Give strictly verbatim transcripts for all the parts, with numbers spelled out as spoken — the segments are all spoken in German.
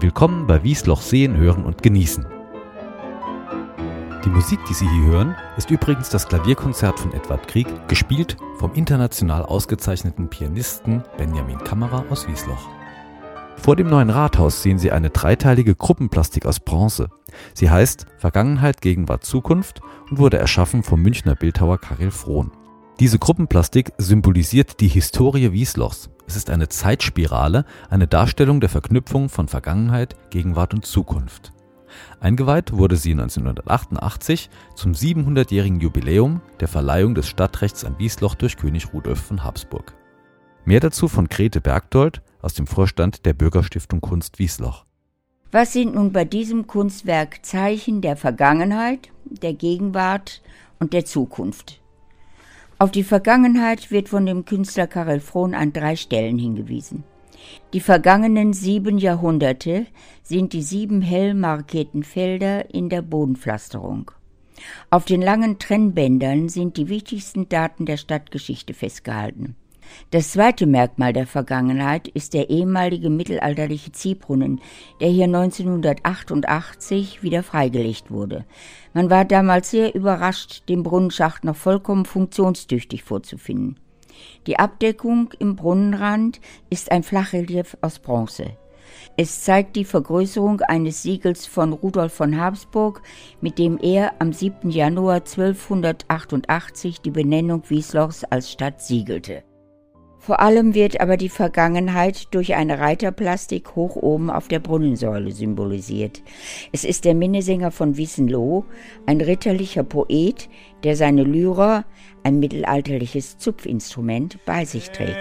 Willkommen bei Wiesloch sehen, hören und genießen. Die Musik, die Sie hier hören, ist übrigens das Klavierkonzert von Edward Grieg, gespielt vom international ausgezeichneten Pianisten Benjamin Kammerer aus Wiesloch. Vor dem neuen Rathaus sehen Sie eine dreiteilige Gruppenplastik aus Bronze. Sie heißt Vergangenheit, Gegenwart, Zukunft und wurde erschaffen vom Münchner Bildhauer Karel Frohn. Diese Gruppenplastik symbolisiert die Historie Wieslochs. Es ist eine Zeitspirale, eine Darstellung der Verknüpfung von Vergangenheit, Gegenwart und Zukunft. Eingeweiht wurde sie neunzehnhundertachtundachtzig zum siebenhundertjährigen Jubiläum der Verleihung des Stadtrechts an Wiesloch durch König Rudolf von Habsburg. Mehr dazu von Grete Bergdold aus dem Vorstand der Bürgerstiftung Kunst Wiesloch. Was sind nun bei diesem Kunstwerk Zeichen der Vergangenheit, der Gegenwart und der Zukunft? Auf die Vergangenheit wird von dem Künstler Karel Frohn an drei Stellen hingewiesen. Die vergangenen sieben Jahrhunderte sind die sieben hell markierten Felder in der Bodenpflasterung. Auf den langen Trennbändern sind die wichtigsten Daten der Stadtgeschichte festgehalten. Das zweite Merkmal der Vergangenheit ist der ehemalige mittelalterliche Ziehbrunnen, der hier neunzehnhundertachtundachtzig wieder freigelegt wurde. Man war damals sehr überrascht, den Brunnenschacht noch vollkommen funktionstüchtig vorzufinden. Die Abdeckung im Brunnenrand ist ein Flachrelief aus Bronze. Es zeigt die Vergrößerung eines Siegels von Rudolf von Habsburg, mit dem er am siebten Januar zwölfhundertachtundachtzig die Benennung Wieslochs als Stadt siegelte. Vor allem wird aber die Vergangenheit durch eine Reiterplastik hoch oben auf der Brunnensäule symbolisiert. Es ist der Minnesänger von Wissenloh, ein ritterlicher Poet, der seine Lyra, ein mittelalterliches Zupfinstrument, bei sich trägt.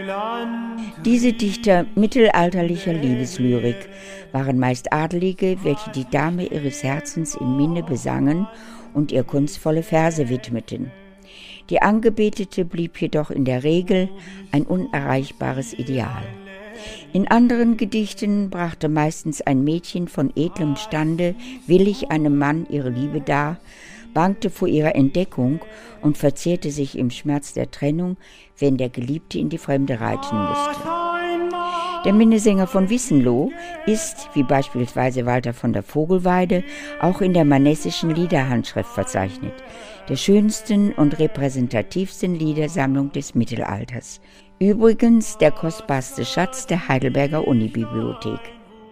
Diese Dichter mittelalterlicher Liebeslyrik waren meist Adelige, welche die Dame ihres Herzens in Minne besangen und ihr kunstvolle Verse widmeten. Die Angebetete blieb jedoch in der Regel ein unerreichbares Ideal. In anderen Gedichten brachte meistens ein Mädchen von edlem Stande willig einem Mann ihre Liebe dar, bangte vor ihrer Entdeckung und verzehrte sich im Schmerz der Trennung, wenn der Geliebte in die Fremde reiten musste. Der Minnesänger von Wissenloh ist, wie beispielsweise Walter von der Vogelweide, auch in der manessischen Liederhandschrift verzeichnet, der schönsten und repräsentativsten Liedersammlung des Mittelalters. Übrigens der kostbarste Schatz der Heidelberger Unibibliothek.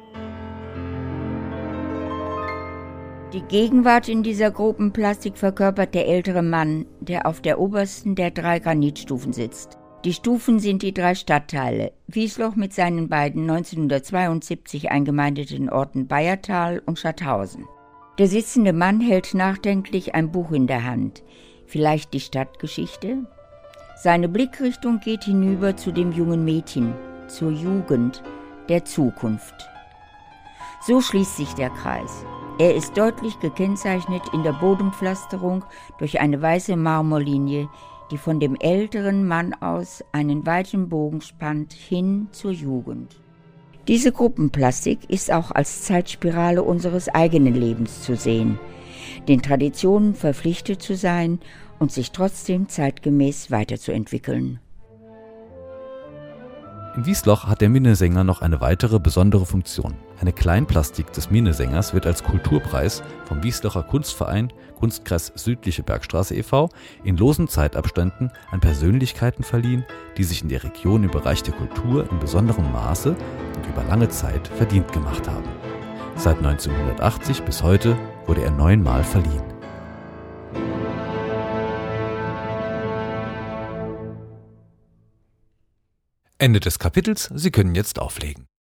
Die Gegenwart in dieser Gruppenplastik verkörpert der ältere Mann, der auf der obersten der drei Granitstufen sitzt. Die Stufen sind die drei Stadtteile, Wiesloch mit seinen beiden neunzehnhundertzweiundsiebzig eingemeindeten Orten Bayertal und Schattausen. Der sitzende Mann hält nachdenklich ein Buch in der Hand, vielleicht die Stadtgeschichte? Seine Blickrichtung geht hinüber zu dem jungen Mädchen, zur Jugend, der Zukunft. So schließt sich der Kreis. Er ist deutlich gekennzeichnet in der Bodenpflasterung durch eine weiße Marmorlinie, die von dem älteren Mann aus einen weiten Bogen spannt hin zur Jugend. Diese Gruppenplastik ist auch als Zeitspirale unseres eigenen Lebens zu sehen, den Traditionen verpflichtet zu sein und sich trotzdem zeitgemäß weiterzuentwickeln. In Wiesloch hat der Minnesänger noch eine weitere besondere Funktion. Eine Kleinplastik des Minnesängers wird als Kulturpreis vom Wieslocher Kunstverein Kunstkreis Südliche Bergstraße e V in losen Zeitabständen an Persönlichkeiten verliehen, die sich in der Region im Bereich der Kultur in besonderem Maße und über lange Zeit verdient gemacht haben. Seit neunzehnhundertachtzig bis heute wurde er neunmal verliehen. Ende des Kapitels. Sie können jetzt auflegen.